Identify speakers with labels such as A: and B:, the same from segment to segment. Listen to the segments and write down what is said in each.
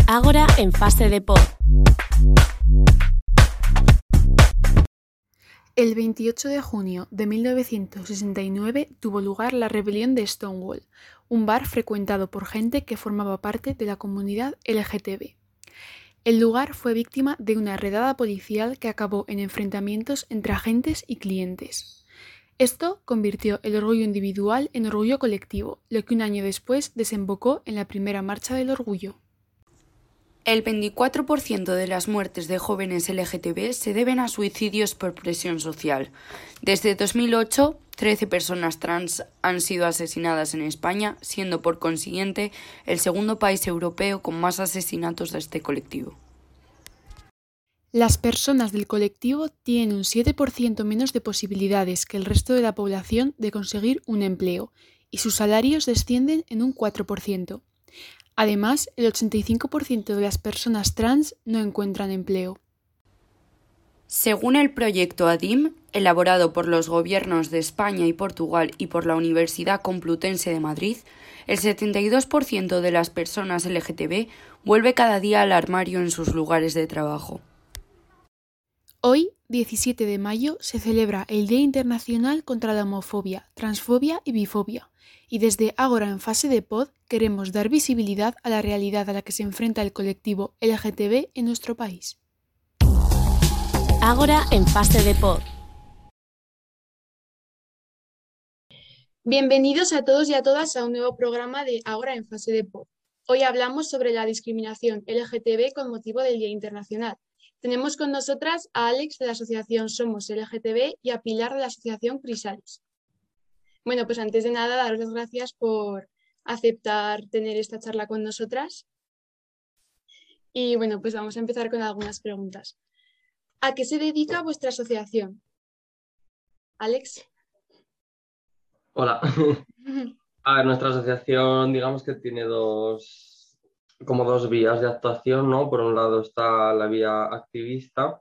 A: Ágora en fase de pod.
B: El 28 de junio de 1969 tuvo lugar la rebelión de Stonewall, un bar frecuentado por gente que formaba parte de la comunidad LGTB. El lugar fue víctima de una redada policial que acabó en enfrentamientos entre agentes y clientes. Esto convirtió el orgullo individual en orgullo colectivo, lo que un año después desembocó en la primera Marcha del Orgullo.
C: El 24% de las muertes de jóvenes LGTB se deben a suicidios por presión social. Desde 2008, 13 personas trans han sido asesinadas en España, siendo por consiguiente el segundo país europeo con más asesinatos de este colectivo.
B: Las personas del colectivo tienen un 7% menos de posibilidades que el resto de la población de conseguir un empleo, y sus salarios descienden en un 4%. Además, el 85% de las personas trans no encuentran empleo.
C: Según el proyecto ADIM, elaborado por los gobiernos de España y Portugal y por la Universidad Complutense de Madrid, el 72% de las personas LGTB vuelve cada día al armario en sus lugares de trabajo.
B: Hoy, 17 de mayo, se celebra el Día Internacional contra la Homofobia, Transfobia y Bifobia, y desde Ágora en fase de pod queremos dar visibilidad a la realidad a la que se enfrenta el colectivo LGTB en nuestro país.
A: Ágora en fase de pod.
B: Bienvenidos a todos y a todas a un nuevo programa de Ágora en fase de pod. Hoy hablamos sobre la discriminación LGTB con motivo del Día Internacional. Tenemos con nosotras a Alex de la asociación Somos LGTB y a Pilar de la asociación Crisalis. Bueno, pues antes de nada, daros las gracias por aceptar tener esta charla con nosotras. Y bueno, pues vamos a empezar con algunas preguntas. ¿A qué se dedica vuestra asociación? Alex.
D: Hola. A ver, nuestra asociación, digamos que tiene dos vías de actuación, ¿no? Por un lado está la vía activista,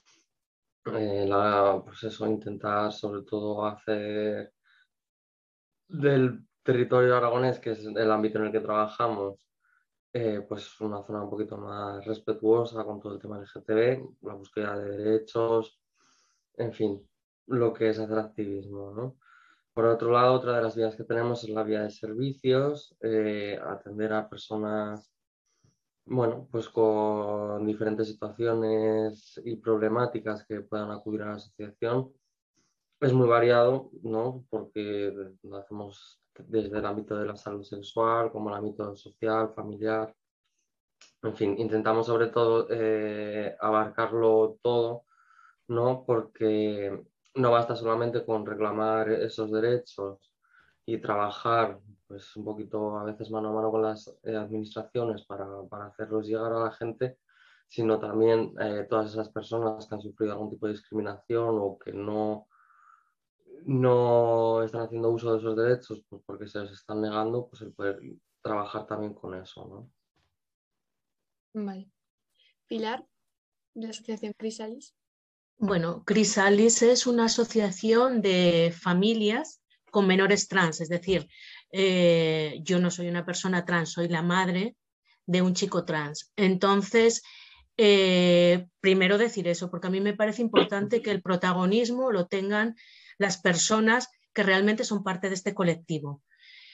D: pues eso, intentar sobre todo hacer del territorio aragonés, que es el ámbito en el que trabajamos, pues una zona un poquito más respetuosa con todo el tema LGTB, la búsqueda de derechos, en fin, lo que es hacer activismo, ¿no? Por otro lado, otra de las vías que tenemos es la vía de servicios, atender a personas, bueno, pues con diferentes situaciones y problemáticas que puedan acudir a la asociación. Es muy variado, ¿no? Porque lo hacemos desde el ámbito de la salud sexual, como el ámbito social, familiar. En fin, intentamos sobre todo abarcarlo todo, ¿no? Porque no basta solamente con reclamar esos derechos y trabajar pues un poquito a veces mano a mano con las administraciones para hacerlos llegar a la gente, sino también todas esas personas que han sufrido algún tipo de discriminación o que no están haciendo uso de esos derechos pues porque se les están negando, pues el poder trabajar también con eso, ¿no?
B: Vale. Pilar, de la asociación Crisalis.
E: Bueno, Crisalis es una asociación de familias con menores trans, es decir, yo no soy una persona trans, soy la madre de un chico trans. Entonces, primero decir eso, porque a mí me parece importante que el protagonismo lo tengan las personas que realmente son parte de este colectivo.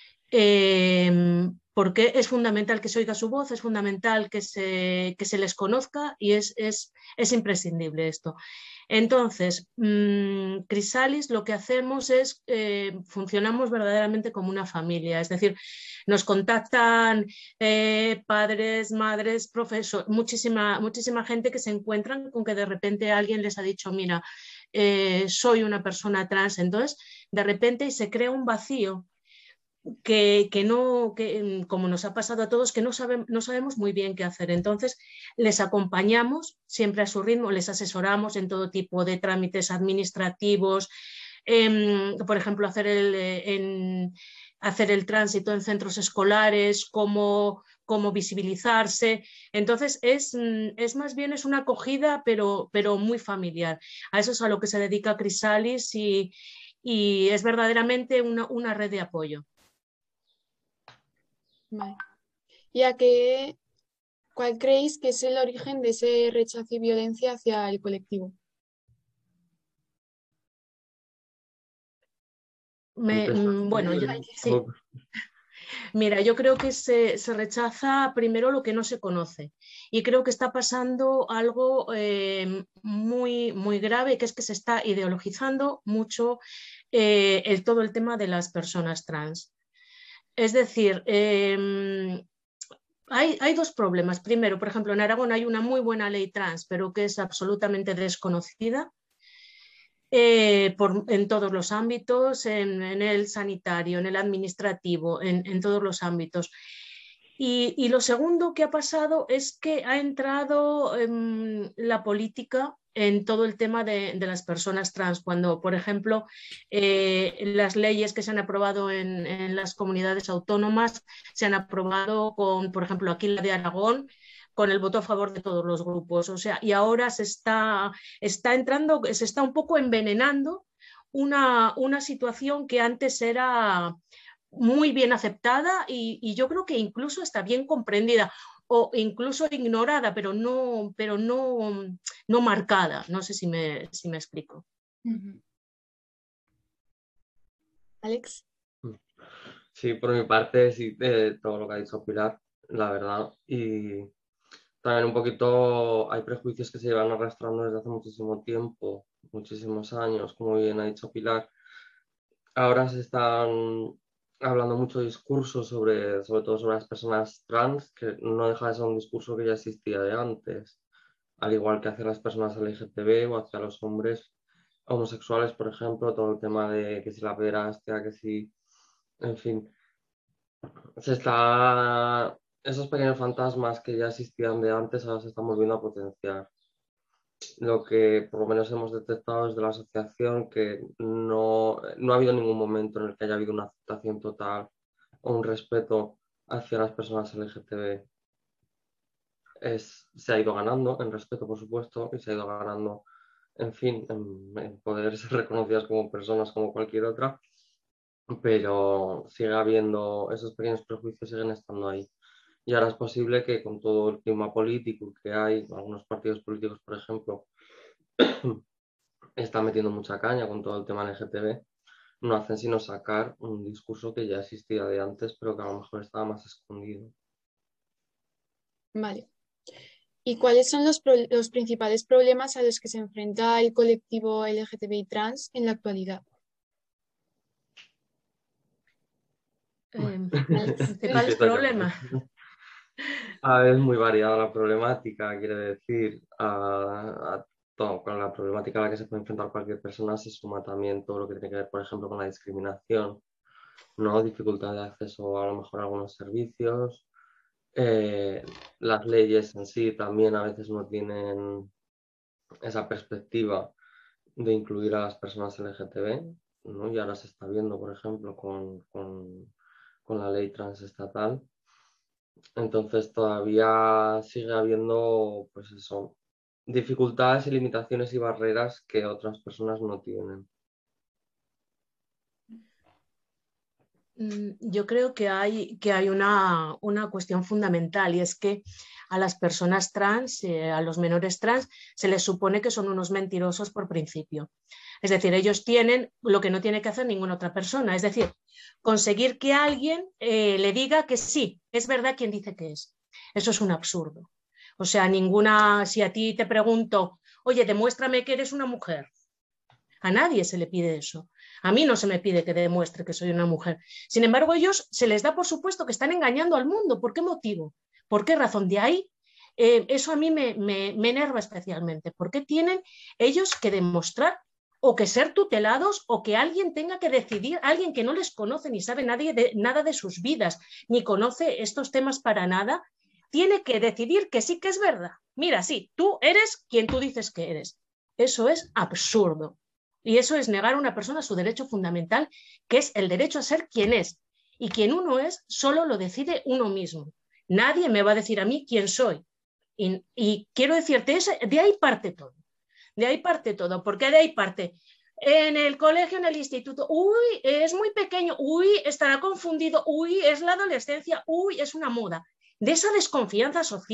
E: Porque es fundamental que se oiga su voz, es fundamental que se les conozca y es imprescindible esto. Entonces, Crisalis lo que hacemos es, funcionamos verdaderamente como una familia, es decir, nos contactan padres, madres, profesores, muchísima gente que se encuentran con que de repente alguien les ha dicho, mira, soy una persona trans, entonces de repente se crea un vacío que como nos ha pasado a todos, que no sabemos muy bien qué hacer. Entonces, les acompañamos siempre a su ritmo, les asesoramos en todo tipo de trámites administrativos, por ejemplo, hacer el tránsito en centros escolares, cómo visibilizarse. Entonces, es más bien es una acogida, pero muy familiar. A eso es a lo que se dedica Crisalis y es verdaderamente una red de apoyo.
B: Vale. ¿Y ¿Cuál creéis que es el origen de ese rechazo y violencia hacia el colectivo?
E: Bueno, sí. Mira, yo creo que se rechaza primero lo que no se conoce y creo que está pasando algo muy, muy grave, que es que se está ideologizando mucho todo el tema de las personas trans. Es decir, hay dos problemas. Primero, por ejemplo, en Aragón hay una muy buena ley trans, pero que es absolutamente desconocida. En todos los ámbitos, en el sanitario, en el administrativo, en todos los ámbitos. Y lo segundo que ha pasado es que ha entrado la política en todo el tema de las personas trans, cuando, por ejemplo, las leyes que se han aprobado en las comunidades autónomas se han aprobado con, por ejemplo, aquí la de Aragón, con el voto a favor de todos los grupos. O sea, y ahora se está entrando, se está un poco envenenando una situación que antes era muy bien aceptada y yo creo que incluso está bien comprendida o incluso ignorada, pero no marcada. No sé si me explico.
B: Alex.
D: Sí, por mi parte, sí, todo lo que ha dicho Pilar, la verdad. Y también un poquito hay prejuicios que se llevan arrastrando desde hace muchísimo tiempo, muchísimos años, como bien ha dicho Pilar. Ahora se están hablando mucho discursos sobre todo sobre las personas trans, que no deja de ser un discurso que ya existía de antes, al igual que hacia las personas LGTB o hacia los hombres homosexuales, por ejemplo, todo el tema de que si la pederastia, que si, en fin, esos pequeños fantasmas que ya existían de antes ahora se están volviendo a potenciar. Lo que por lo menos hemos detectado desde la asociación, que no ha habido ningún momento en el que haya habido una aceptación total o un respeto hacia las personas LGTB. Se ha ido ganando en respeto, por supuesto, y se ha ido ganando, en fin, en poder ser reconocidas como personas como cualquier otra, pero sigue habiendo, esos pequeños prejuicios siguen estando ahí. Y ahora es posible que con todo el clima político que hay, algunos partidos políticos, por ejemplo, están metiendo mucha caña con todo el tema LGTB, no hacen sino sacar un discurso que ya existía de antes, pero que a lo mejor estaba más escondido.
B: Vale. ¿Y cuáles son los principales problemas a los que se enfrenta el colectivo LGTBI trans en la actualidad?
E: Principales problemas.
D: Es muy variada la problemática, quiere decir, con la problemática a la que se puede enfrentar cualquier persona se suma también todo lo que tiene que ver, por ejemplo, con la discriminación, ¿no? Dificultad de acceso a lo mejor a algunos servicios. Las leyes en sí también a veces no tienen esa perspectiva de incluir a las personas LGTB, ¿no? Y ahora se está viendo, por ejemplo, con la ley transestatal. Entonces todavía sigue habiendo, pues eso, dificultades y limitaciones y barreras que otras personas no tienen.
E: Yo creo que hay una cuestión fundamental, y es que a las personas trans, a los menores trans, se les supone que son unos mentirosos por principio. Es decir, ellos tienen lo que no tiene que hacer ninguna otra persona, es decir, conseguir que alguien le diga que sí, es verdad quien dice que es. Eso es un absurdo. O sea, si a ti te pregunto, oye, demuéstrame que eres una mujer, a nadie se le pide eso. A mí no se me pide que demuestre que soy una mujer. Sin embargo, ellos se les da por supuesto que están engañando al mundo. ¿Por qué motivo? ¿Por qué razón? De ahí, eso a mí me enerva especialmente. ¿Por qué tienen ellos que demostrar o que ser tutelados o que alguien tenga que decidir, alguien que no les conoce ni sabe nada de sus vidas, ni conoce estos temas para nada, tiene que decidir que sí que es verdad? Mira, sí, tú eres quien tú dices que eres. Eso es absurdo. Y eso es negar a una persona su derecho fundamental, que es el derecho a ser quien es. Y quien uno es solo lo decide uno mismo. Nadie me va a decir a mí quién soy. Y quiero decirte, de ahí parte todo. De ahí parte todo. ¿Por qué de ahí parte? En el colegio, en el instituto, uy, es muy pequeño, uy, estará confundido, uy, es la adolescencia, uy, es una moda. De esa desconfianza social,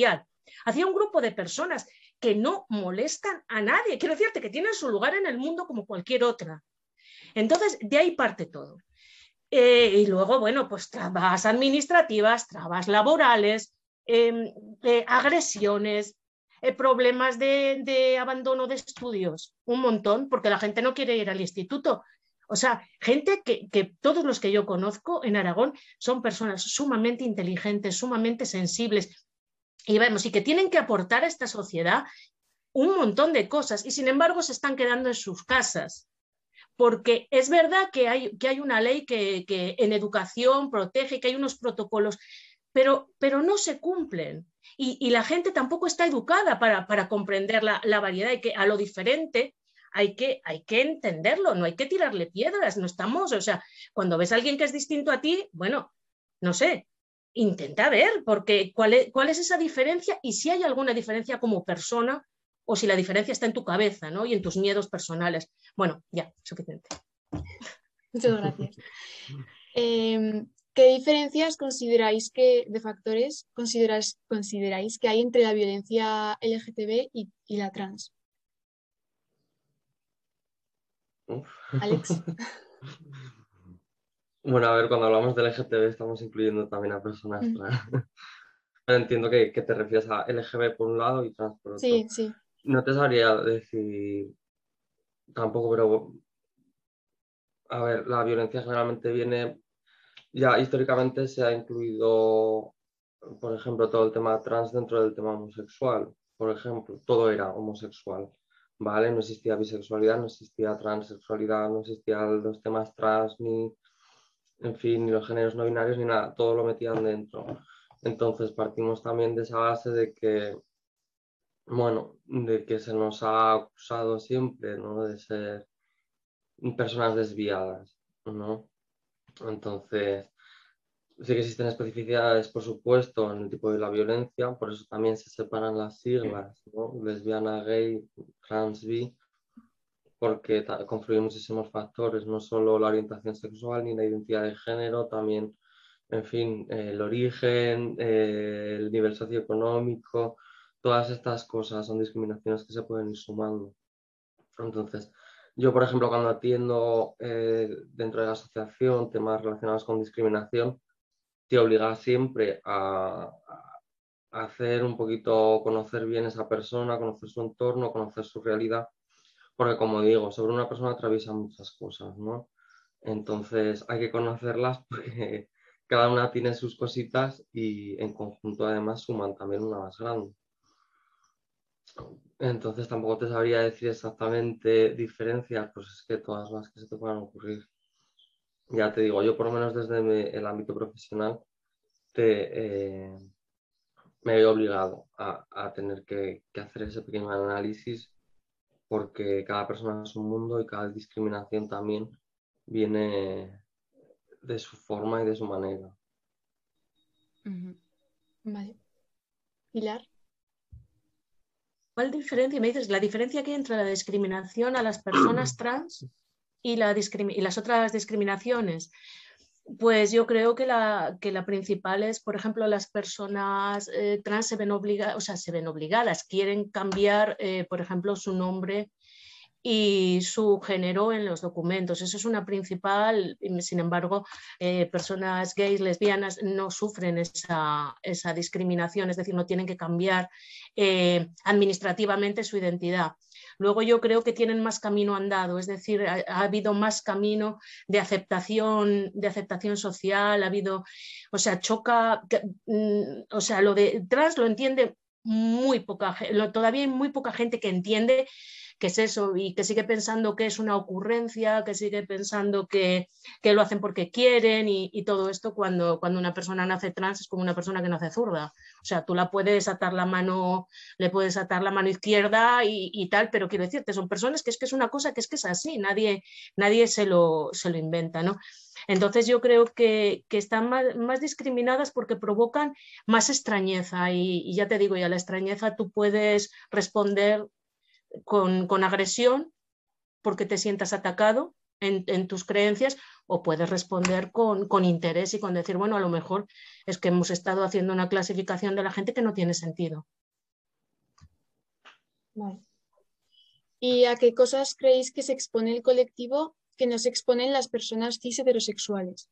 E: hacia un grupo de personas que no molestan a nadie. Quiero decirte que tienen su lugar en el mundo como cualquier otra. Entonces, de ahí parte todo. Y luego, bueno, pues trabas administrativas, trabas laborales, agresiones, problemas de abandono de estudios, un montón, porque la gente no quiere ir al instituto. O sea, gente que todos los que yo conozco en Aragón son personas sumamente inteligentes, sumamente sensibles, y vemos, y que tienen que aportar a esta sociedad un montón de cosas, y sin embargo se están quedando en sus casas. Porque es verdad que hay una ley que en educación protege, que hay unos protocolos, pero no se cumplen. Y la gente tampoco está educada para comprender la variedad, y que a lo diferente hay que entenderlo, no hay que tirarle piedras, no estamos, o sea, cuando ves a alguien que es distinto a ti, bueno, no sé, intenta ver porque cuál es esa diferencia, y si hay alguna diferencia como persona, o si la diferencia está en tu cabeza, ¿no? Y en tus miedos personales. Bueno, ya, suficiente.
B: Muchas gracias. ¿Qué diferencias de factores consideráis que hay entre la violencia LGTB y la trans? Alex.
D: Bueno, a ver, cuando hablamos de LGTB estamos incluyendo también a personas trans. Entiendo que te refieres a LGB por un lado y trans por otro.
B: Sí, sí.
D: No te sabría decir tampoco, pero a ver, la violencia generalmente viene, ya históricamente se ha incluido, por ejemplo, todo el tema trans dentro del tema homosexual. Por ejemplo, todo era homosexual, ¿vale? No existía bisexualidad, no existía transexualidad, no existían los temas trans, ni, en fin, ni los géneros no binarios, ni nada, todo lo metían dentro. Entonces partimos también de esa base de que, bueno, de que se nos ha acusado siempre, ¿no? De ser personas desviadas, ¿no? Entonces, sí que existen especificidades, por supuesto, en el tipo de la violencia, por eso también se separan las siglas, ¿no? Lesbiana, gay, trans, bi, porque confluyen muchísimos factores, no solo la orientación sexual ni la identidad de género, también, en fin, el origen, el nivel socioeconómico, todas estas cosas son discriminaciones que se pueden ir sumando. Entonces, yo, por ejemplo, cuando atiendo dentro de la asociación temas relacionados con discriminación, te obliga siempre a hacer un poquito, conocer bien esa persona, conocer su entorno, conocer su realidad, porque como digo, sobre una persona atraviesan muchas cosas, ¿no? Entonces hay que conocerlas porque cada una tiene sus cositas y en conjunto además suman también una más grande. Entonces tampoco te sabría decir exactamente diferencias, pues es que todas las que se te puedan ocurrir. Ya te digo, yo por lo menos desde el ámbito profesional me veo obligado a tener que hacer ese pequeño análisis porque cada persona es un mundo y cada discriminación también viene de su forma y de su manera.
B: Vale. Pilar.
E: ¿Cuál diferencia? Me dices, la diferencia que hay entre la discriminación a las personas trans y las otras discriminaciones. Pues yo creo que la principal es, por ejemplo, las personas trans se ven obligadas, quieren cambiar, por ejemplo, su nombre y su género en los documentos. Eso es una principal, sin embargo, personas gays, lesbianas no sufren esa discriminación, es decir, no tienen que cambiar administrativamente su identidad. Luego yo creo que tienen más camino andado, es decir, ha habido más camino de aceptación social, ha habido, o sea, o sea, lo de trans lo entiende muy poca gente, todavía hay muy poca gente que entiende qué es eso y que sigue pensando que es una ocurrencia, que sigue pensando que lo hacen porque quieren y todo esto cuando una persona nace trans es como una persona que nace zurda. O sea, tú le puedes atar la mano izquierda y tal, pero quiero decirte, son personas que es una cosa que es así, nadie se lo inventa, ¿no? Entonces yo creo que están más discriminadas porque provocan más extrañeza y ya te digo, y a la extrañeza tú puedes responder con agresión porque te sientas atacado en tus creencias, o puedes responder con interés y con decir, bueno, a lo mejor es que hemos estado haciendo una clasificación de la gente que no tiene sentido.
B: Vale. ¿Y a qué cosas creéis que se expone el colectivo que no se exponen las personas cis heterosexuales?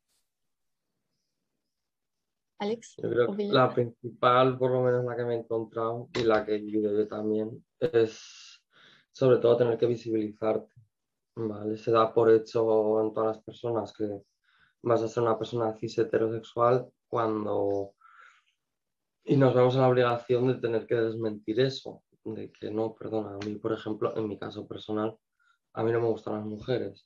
B: Alex,
D: Yo creo
B: ¿o
D: que
B: Pilar?
D: la principal, por lo menos la que me he encontrado y la que yo veo también, es sobre todo tener que visibilizarte, ¿vale? Se da por hecho en todas las personas que vas a ser una persona cis heterosexual cuando... Y nos vemos en la obligación de tener que desmentir eso, de que no, perdona, a mí, por ejemplo, en mi caso personal, a mí no me gustan las mujeres,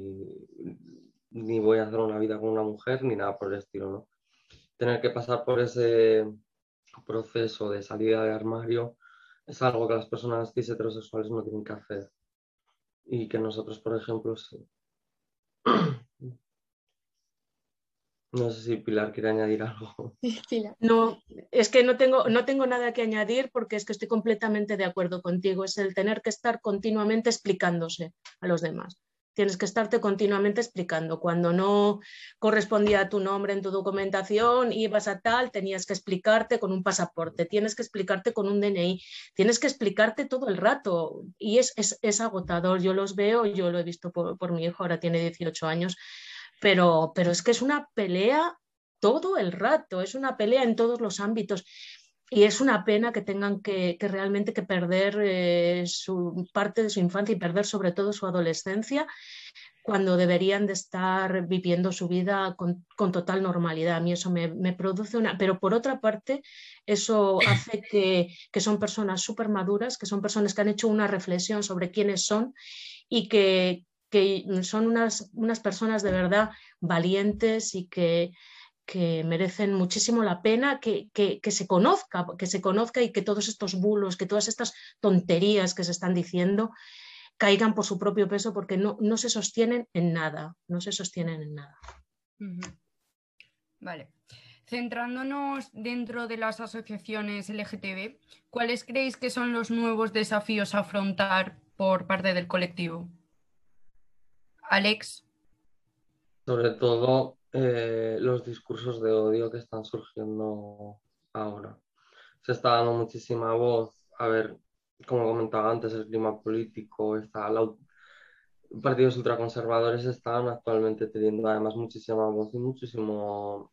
D: ni voy a hacer una vida con una mujer, ni nada por el estilo, ¿no? Tener que pasar por ese proceso de salida de armario es algo que las personas cis heterosexuales no tienen que hacer y que nosotros, por ejemplo, sí. No sé si Pilar quiere añadir algo.
B: Pilar.
E: No, es que no tengo nada que añadir porque es que estoy completamente de acuerdo contigo. Es el tener que estar continuamente explicándose a los demás. Tienes que estarte continuamente explicando. Cuando no correspondía a tu nombre en tu documentación, ibas a tal, tenías que explicarte con un pasaporte, tienes que explicarte con un DNI, tienes que explicarte todo el rato. Y es agotador. Yo los veo, yo lo he visto por mi hijo, ahora tiene 18 años, pero es que es una pelea todo el rato, es una pelea en todos los ámbitos. Y es una pena que tengan que realmente que perder su parte de su infancia y perder sobre todo su adolescencia cuando deberían de estar viviendo su vida con total normalidad. A mí eso me produce una... Pero por otra parte, eso hace que son personas súper maduras, que son personas que han hecho una reflexión sobre quiénes son y que son unas personas de verdad valientes y que merecen muchísimo la pena que se conozca y que todos estos bulos, que todas estas tonterías que se están diciendo caigan por su propio peso porque no se sostienen en nada, no se sostienen en nada.
C: Vale. Centrándonos dentro de las asociaciones LGTB, ¿cuáles creéis que son los nuevos desafíos a afrontar por parte del colectivo? Alex.
D: Sobre todo los discursos de odio que están surgiendo ahora. Se está dando muchísima voz, a ver, como comentaba antes, el clima político, partidos ultraconservadores están actualmente teniendo además muchísima voz y muchísimo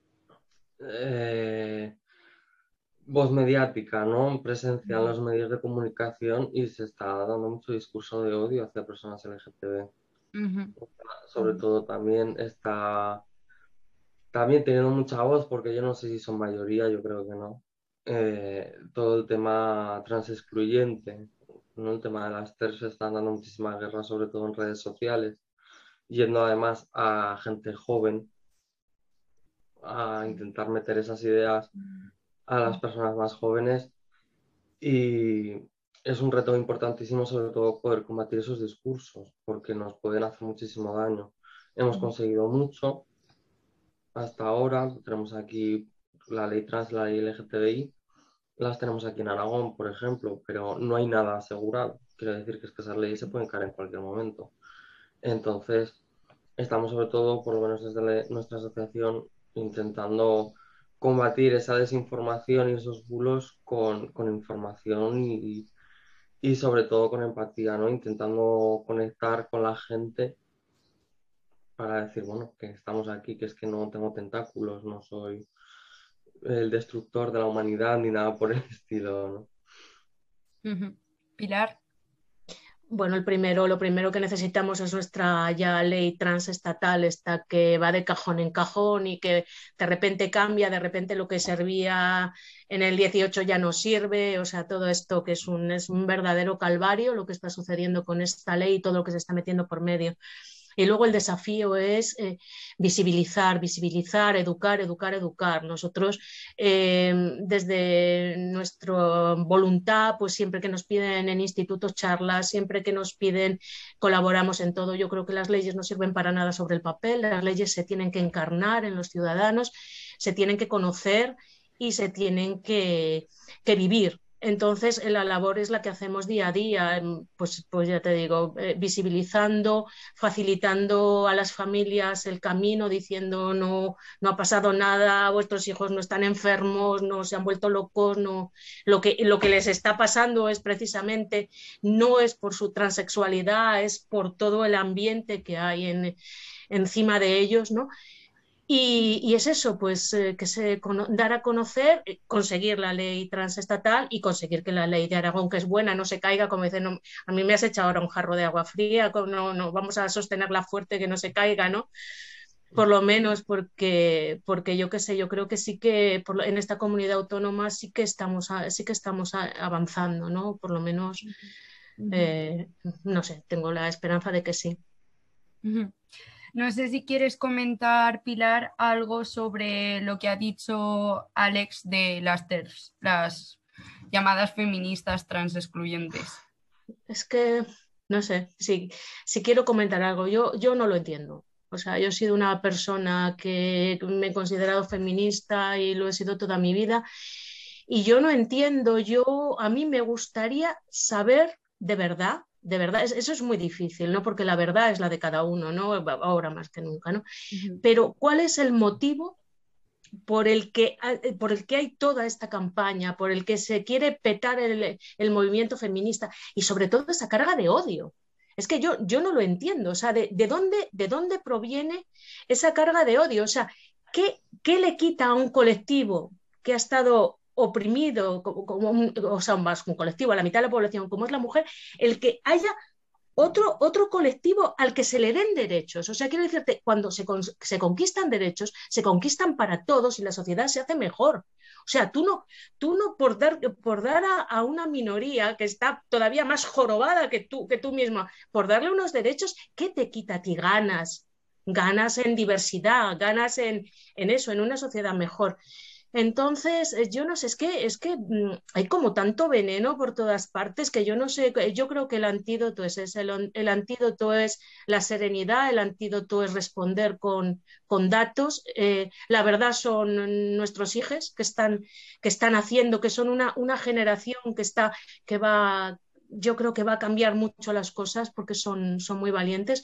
D: voz mediática, ¿no? Presencia en los medios de comunicación y se está dando mucho discurso de odio hacia personas LGTB. Sobre todo también está teniendo mucha voz, porque yo no sé si son mayoría, yo creo que no. Todo el tema trans excluyente, ¿no? El tema de las TERF se están dando muchísima guerra, sobre todo en redes sociales, yendo además a gente joven a intentar meter esas ideas a las personas más jóvenes y es un reto importantísimo sobre todo poder combatir esos discursos porque nos pueden hacer muchísimo daño. Hemos conseguido mucho hasta ahora, tenemos aquí la ley trans, la ley LGTBI, las tenemos aquí en Aragón, por ejemplo, pero no hay nada asegurado. Quiero decir que esas leyes se pueden caer en cualquier momento. Entonces, estamos sobre todo, por lo menos desde nuestra asociación, intentando combatir esa desinformación y esos bulos con información y sobre todo con empatía, ¿no? Intentando conectar con la gente para decir, bueno, que estamos aquí, que es que no tengo tentáculos, no soy el destructor de la humanidad ni nada por el estilo, ¿no?
C: Pilar.
E: Bueno, lo primero que necesitamos es nuestra ya ley transestatal, esta que va de cajón en cajón y que de repente cambia, de repente lo que servía en el 18 ya no sirve, o sea, todo esto que es un verdadero calvario lo que está sucediendo con esta ley y todo lo que se está metiendo por medio. Y luego el desafío es visibilizar, educar. Nosotros, desde nuestra voluntad, pues siempre que nos piden en institutos charlas, siempre que nos piden, colaboramos en todo. Yo creo que las leyes no sirven para nada sobre el papel, las leyes se tienen que encarnar en los ciudadanos, se tienen que conocer y se tienen que vivir. Entonces, la labor es la que hacemos día a día, pues ya te digo, visibilizando, facilitando a las familias el camino, diciendo no ha pasado nada, vuestros hijos no están enfermos, no se han vuelto locos, no, lo que les está pasando es precisamente, no es por su transexualidad, es por todo el ambiente que hay encima de ellos, ¿no? Y es eso, pues dar a conocer, conseguir la ley transestatal y conseguir que la ley de Aragón, que es buena, no se caiga, como dicen, no, a mí me has echado ahora un jarro de agua fría, no, vamos a sostenerla fuerte, que no se caiga, ¿no? Por lo menos porque yo qué sé, yo creo que sí que en esta comunidad autónoma sí que estamos avanzando, ¿no? Por lo menos, no sé, tengo la esperanza de que sí.
C: Ujú. No sé si quieres comentar, Pilar, algo sobre lo que ha dicho Alex de las TERFs, las llamadas feministas trans excluyentes.
E: Es que, no sé, si quiero comentar algo, yo no lo entiendo. O sea, yo he sido una persona que me he considerado feminista y lo he sido toda mi vida. Y yo no entiendo, a mí me gustaría saber de verdad, eso es muy difícil, ¿no? Porque la verdad es la de cada uno, ¿no? Ahora más que nunca, ¿no? Pero ¿cuál es el motivo por el que hay toda esta campaña, por el que se quiere petar el movimiento feminista y sobre todo esa carga de odio? Es que yo no lo entiendo, o sea, ¿de dónde proviene esa carga de odio? O sea, ¿qué le quita a un colectivo que ha estado oprimido, o sea, más un colectivo, a la mitad de la población, como es la mujer, el que haya otro colectivo al que se le den derechos? O sea, quiero decirte, cuando se conquistan derechos, se conquistan para todos y la sociedad se hace mejor. O sea, tú no por dar a una minoría que está todavía más jorobada que tú misma, por darle unos derechos, ¿qué te quita a ti? Ganas en diversidad, ganas en eso, en una sociedad mejor. Entonces, yo no sé, hay como tanto veneno por todas partes que yo no sé, yo creo que el antídoto es ese, el antídoto es la serenidad, el antídoto es responder con datos. La verdad son nuestros hijos que están haciendo, que son una generación yo creo que va a cambiar mucho las cosas porque son muy valientes.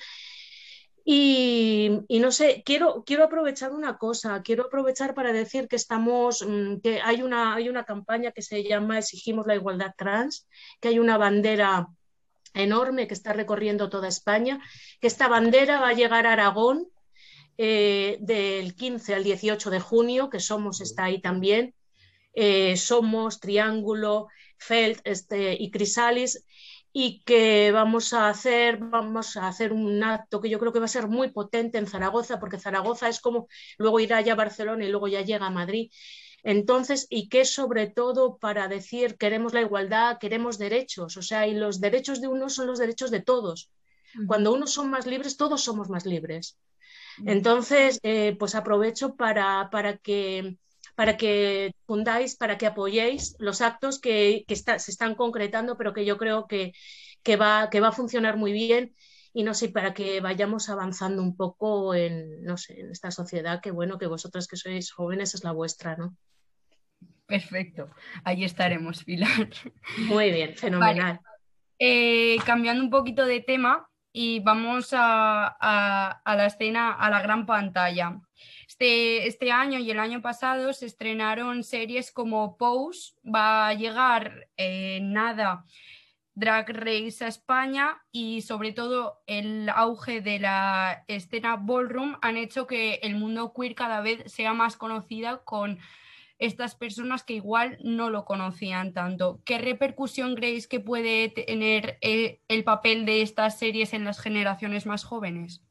E: Y no sé, quiero aprovechar una cosa, quiero aprovechar para decir que que hay una campaña que se llama Exigimos la igualdad trans, que hay una bandera enorme que está recorriendo toda España, que esta bandera va a llegar a Aragón del 15 al 18 de junio, que Somos está ahí también, Somos, Triángulo, Felt y Crisalis, y que vamos a hacer un acto que yo creo que va a ser muy potente en Zaragoza, porque Zaragoza es como luego irá ya a Barcelona y luego ya llega a Madrid. Entonces, y que sobre todo para decir queremos la igualdad, queremos derechos, o sea, y los derechos de unos son los derechos de todos. Cuando unos son más libres, todos somos más libres. Entonces, pues aprovecho para que fundáis, para que apoyéis los actos se están concretando, pero que yo creo que va a funcionar muy bien y no sé, para que vayamos avanzando un poco no sé, en esta sociedad, que bueno, que vosotros que sois jóvenes es la vuestra, ¿no?
C: Perfecto, ahí estaremos, Pilar.
E: Muy bien, fenomenal.
C: Vale. Cambiando un poquito de tema y vamos a la escena, a la gran pantalla. Este año y el año pasado se estrenaron series como Pose, va a llegar nada Drag Race a España y sobre todo el auge de la escena ballroom han hecho que el mundo queer cada vez sea más conocida con estas personas que igual no lo conocían tanto. ¿Qué repercusión creéis que puede tener el papel de estas series en las generaciones más jóvenes?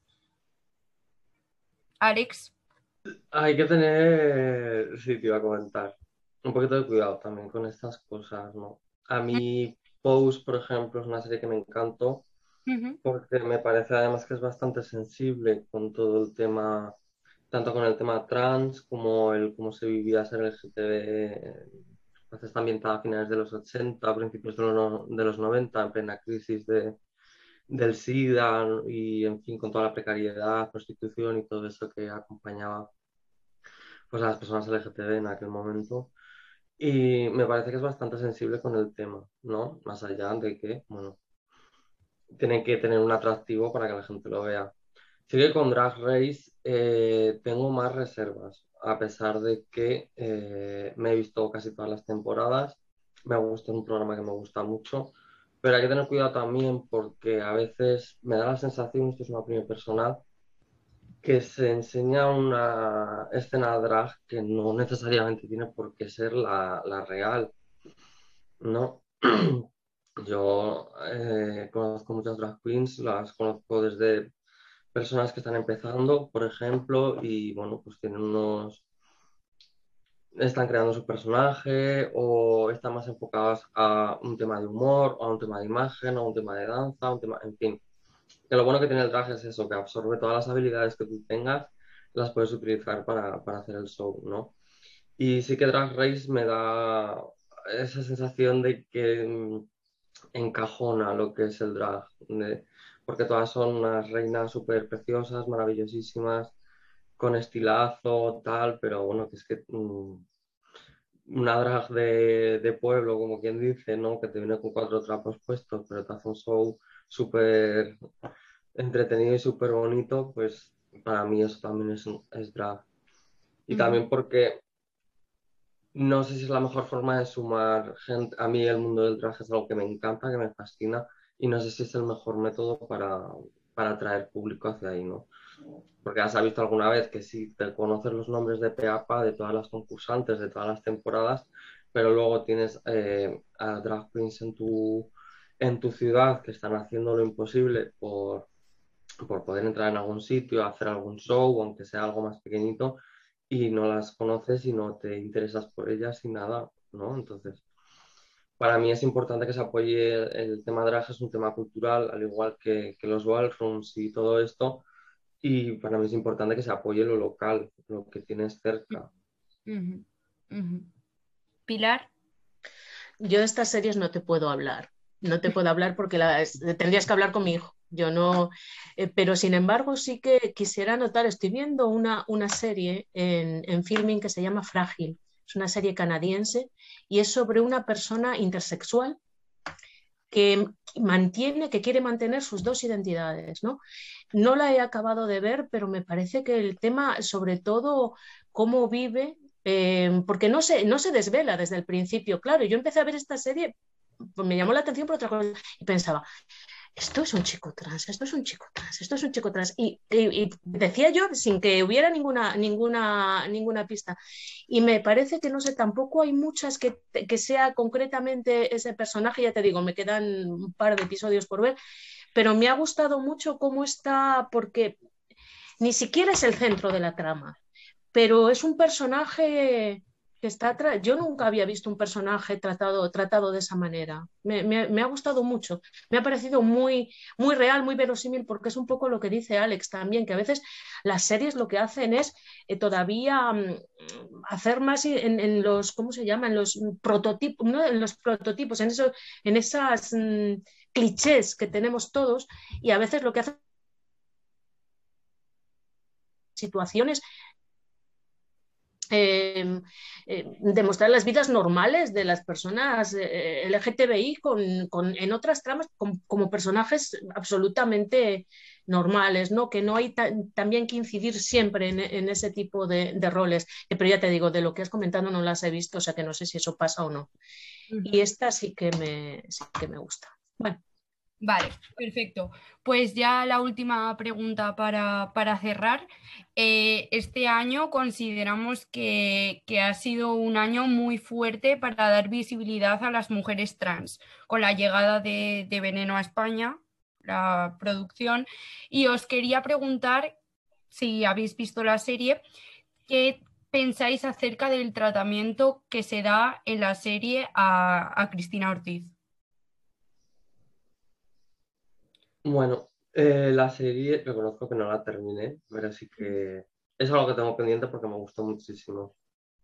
C: Alex.
D: Hay que tener, sí, te iba a comentar, un poquito de cuidado también con estas cosas, ¿no? A mí, Pose, por ejemplo, es una serie que me encantó porque me parece además que es bastante sensible con todo el tema, tanto con el tema trans como el cómo se vivía ser LGTB. Pues está ambientada a finales de los 80, a principios de los 90, en plena crisis del SIDA y, en fin, con toda la precariedad, prostitución y todo eso que acompañaba pues, a las personas LGTB en aquel momento. Y me parece que es bastante sensible con el tema, ¿no? Más allá de que, bueno, tienen que tener un atractivo para que la gente lo vea. Sí que con Drag Race tengo más reservas, a pesar de que me he visto casi todas las temporadas. Me gusta, es un programa que me gusta mucho, pero hay que tener cuidado también porque a veces me da la sensación, esto es una opinión personal, que se enseña una escena drag que no necesariamente tiene por qué ser la real, ¿no? Yo conozco muchas drag queens, las conozco desde personas que están empezando, por ejemplo, y bueno, pues tienen unos, están creando su personaje o están más enfocadas a un tema de humor, o a un tema de imagen, o a un tema de danza, a un tema, en fin. Que lo bueno que tiene el drag es eso, que absorbe todas las habilidades que tú tengas, las puedes utilizar para hacer el show, ¿no? Y sí que Drag Race me da esa sensación de que encajona lo que es el drag, porque todas son unas reinas súper preciosas, maravillosísimas, con estilazo, tal, pero bueno, que es que una drag de pueblo, como quien dice, ¿no? Que te viene con cuatro trapos puestos, pero te hace un show súper entretenido y súper bonito, pues para mí eso también es drag. Y
C: Ujú.
D: también porque no sé si es la mejor forma de sumar gente. A mí el mundo del drag es algo que me encanta, que me fascina, y no sé si es el mejor método para atraer público hacia ahí, ¿no? Porque has visto alguna vez que sí, te conoces los nombres de pe a pa de todas las concursantes, de todas las temporadas, pero luego tienes a drag queens en tu ciudad que están haciendo lo imposible por poder entrar en algún sitio, hacer algún show, aunque sea algo más pequeñito, y no las conoces y no te interesas por ellas y nada, ¿no? Entonces, para mí es importante que se apoye el tema drag, es un tema cultural, al igual que los ballrooms y todo esto, y para mí es importante que se apoye lo local, lo que tienes cerca.
C: Ujú, ujú. Pilar.
E: Yo de estas series no te puedo hablar, no te puedo hablar porque tendrías que hablar con mi hijo. Yo no, pero sin embargo sí que quisiera anotar, estoy viendo una serie en Filming que se llama Frágil, es una serie canadiense y es sobre una persona intersexual que que quiere mantener sus dos identidades, ¿no? No la he acabado de ver, pero me parece que el tema, sobre todo, cómo vive, porque no se desvela desde el principio. Claro, yo empecé a ver esta serie, pues me llamó la atención por otra cosa y pensaba, esto es un chico trans, esto es un chico trans, esto es un chico trans. Y decía yo sin que hubiera ninguna pista. Y me parece que no sé, tampoco hay muchas que sea concretamente ese personaje, ya te digo, me quedan un par de episodios por ver, pero me ha gustado mucho cómo está, porque ni siquiera es el centro de la trama, pero es un personaje que está... Yo nunca había visto un personaje tratado de esa manera. Me ha gustado mucho. Me ha parecido muy real, muy verosímil, porque es un poco lo que dice Alex también, que a veces las series lo que hacen es todavía hacer más en los, ¿cómo se llama? En los prototipos, ¿no? En los prototipos, en esas clichés que tenemos todos, y a veces lo que hacen situaciones demostrar las vidas normales de las personas LGTBI en otras tramas como personajes absolutamente normales, ¿no? Que no hay también que incidir siempre en ese tipo de roles. Pero ya te digo, de lo que has comentado no las he visto, o sea que no sé si eso pasa o no. Y
C: Ujú.
E: esta sí que me gusta. Bueno.
C: Vale, perfecto. Pues ya la última pregunta para cerrar. Este año consideramos que ha sido un año muy fuerte para dar visibilidad a las mujeres trans, con la llegada de Veneno a España, la producción, y os quería preguntar, si habéis visto la serie, ¿qué pensáis acerca del tratamiento que se da en la serie a Cristina Ortiz?
D: Bueno, la serie, reconozco que no la terminé, pero sí que es algo que tengo pendiente porque me gustó muchísimo.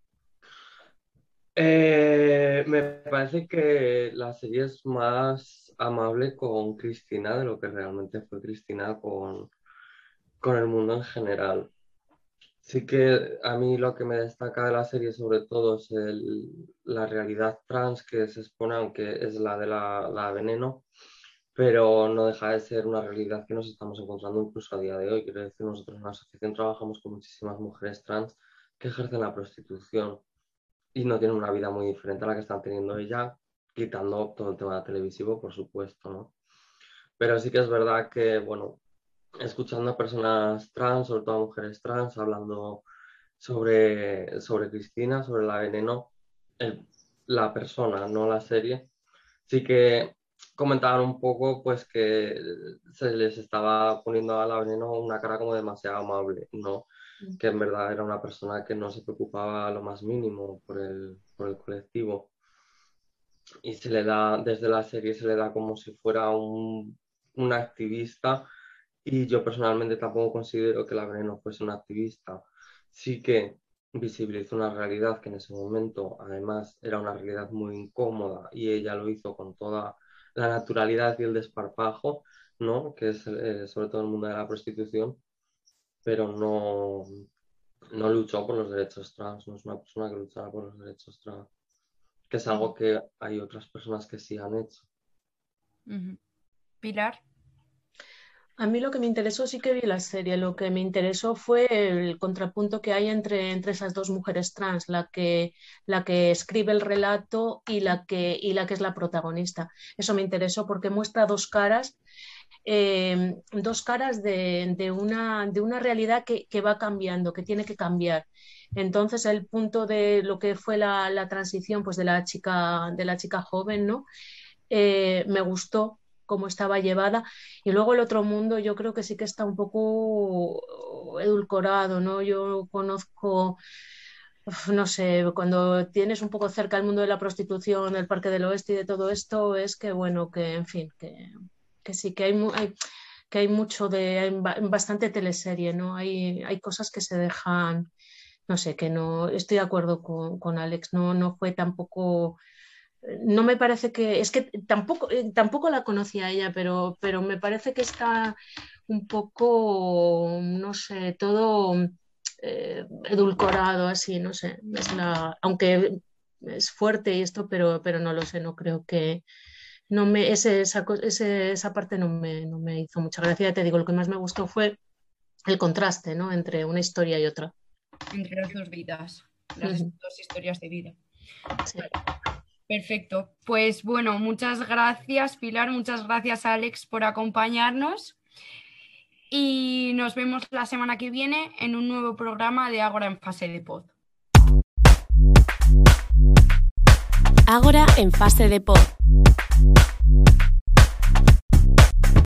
D: Me parece que la serie es más amable con Cristina de lo que realmente fue Cristina con el mundo en general. Sí que a mí lo que me destaca de la serie sobre todo es la realidad trans que se expone, aunque es la de la Veneno, pero no deja de ser una realidad que nos estamos encontrando incluso a día de hoy. Quiero decir, nosotros en la asociación trabajamos con muchísimas mujeres trans que ejercen la prostitución y no tienen una vida muy diferente a la que están teniendo ellas, quitando todo el tema televisivo, por supuesto, ¿no? Pero sí que es verdad que, bueno, escuchando a personas trans, sobre todo a mujeres trans, hablando sobre Cristina, sobre la Veneno, la persona, no la serie, sí que comentaban un poco pues que se les estaba poniendo a la Veneno una cara como demasiado amable, ¿no? Que en verdad era una persona que no se preocupaba lo más mínimo por el colectivo. Y se le da, desde la serie se le da como si fuera una activista, y yo personalmente tampoco considero que la Veneno fuese una activista. Sí que visibilizó una realidad que en ese momento además era una realidad muy incómoda y ella lo hizo con toda la naturalidad y el desparpajo, ¿no? Que es sobre todo el mundo de la prostitución, pero no luchó por los derechos trans, no es una persona que luchara por los derechos trans, que es algo que hay otras personas que sí han hecho.
C: Pilar.
E: A mí lo que me interesó, sí que vi la serie, lo que me interesó fue el contrapunto que hay entre esas dos mujeres trans, la que escribe el relato y la que es la protagonista. Eso me interesó porque muestra dos caras de una realidad que va cambiando, que tiene que cambiar. Entonces el punto de lo que fue la transición pues de la chica joven, ¿no? Me gustó cómo estaba llevada, y luego el otro mundo yo creo que sí que está un poco edulcorado, ¿no? Yo conozco, no sé, cuando tienes un poco cerca el mundo de la prostitución, del Parque del Oeste y de todo esto, es que bueno, que en fin, que sí, que hay mucho hay bastante teleserie, ¿no? Hay cosas que se dejan, no sé, que no, estoy de acuerdo con Alex, no fue tampoco, no me parece que, es que tampoco la conocía ella, pero me parece que está un poco, no sé, todo edulcorado así, no sé, aunque es fuerte y esto, pero no lo sé, no creo que, no me, esa parte no me hizo mucha gracia. Ya te digo, lo que más me gustó fue el contraste, ¿no? Entre una historia y otra.
C: Entre las dos vidas, las dos historias de vida.
E: Sí.
C: Perfecto. Pues bueno, muchas gracias, Pilar, muchas gracias, Alex, por acompañarnos. Y nos vemos la semana que viene en un nuevo programa de Ágora en Fase de Pod.
A: Ágora en Fase de Pod.